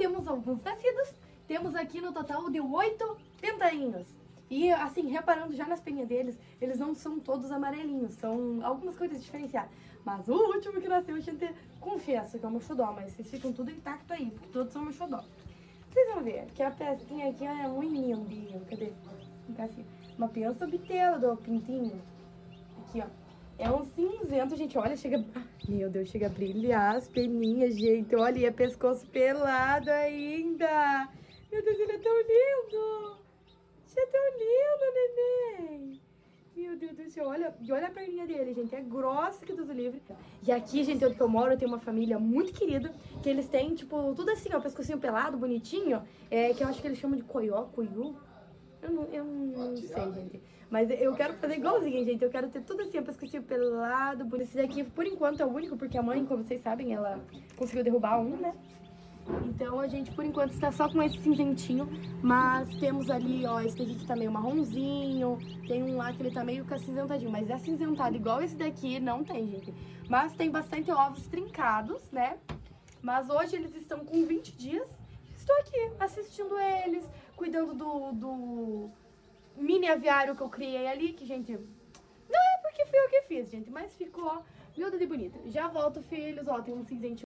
temos alguns nascidos. Temos aqui no total de 8 pintainhos. E assim, reparando já nas peninhas deles, eles não são todos amarelinhos, são algumas coisas diferenciadas. Mas o último que nasceu, gente, confesso que é o meu xodó, mas vocês ficam tudo intacto aí, porque todos são meu xodó. Vocês vão ver que a pesquinha aqui é muito lindinha. Cadê? Uma pensa bitela do pintinho. Aqui, ó. É um cinzento, gente. Olha, chega... Meu Deus, chega a brilhar as peninhas, gente. Olha, e é pescoço pelado ainda. Meu Deus, ele é tão lindo. Ele é tão lindo, neném. Meu Deus do céu, olha, e olha a perninha dele, gente, é grossa que Deus o livre. E aqui, gente, onde eu moro, eu tenho uma família muito querida, que eles têm, tipo, tudo assim, ó, pescocinho pelado, bonitinho, que eu acho que eles chamam de coió, cuiú. Eu não sei, gente. Mas eu quero fazer igualzinho, gente. Eu quero ter tudo assim, ó, pescocinho pelado, bonito. Esse daqui, por enquanto, é o único, porque a mãe, como vocês sabem, ela conseguiu derrubar um, né? Então a gente, por enquanto, está só com esse cinzentinho. Mas temos ali, ó, esse daqui que tá meio marronzinho. Tem um lá que ele tá meio acinzentadinho. Mas é acinzentado igual esse daqui, não tem, gente. Mas tem bastante ovos trincados, né? Mas hoje eles estão com 20 dias. Estou aqui assistindo eles, cuidando do mini aviário que eu criei ali. Que, gente, não é porque fui eu que fiz, gente. Mas ficou, meu Deus, de bonito. Já volto, filhos. Ó, tem um cinzentinho